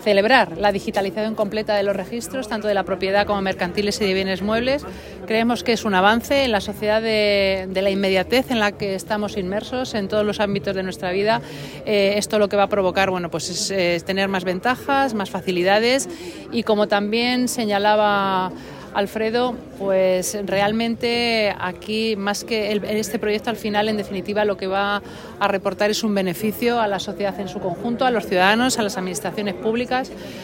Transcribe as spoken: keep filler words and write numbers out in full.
celebrar la digitalización completa de los registros, tanto de la propiedad como mercantiles y de bienes muebles. Creemos que es un avance en la sociedad de, de la inmediatez en la que estamos inmersos en todos los ámbitos de nuestra vida. Eh, esto lo que va a provocar, bueno, pues es, es tener más ventajas, más facilidades y, como también señalaba Alfredo, pues realmente aquí, más que el, este proyecto, al final, en definitiva, lo que va a reportar es un beneficio a la sociedad en su conjunto, a los ciudadanos, a las administraciones públicas.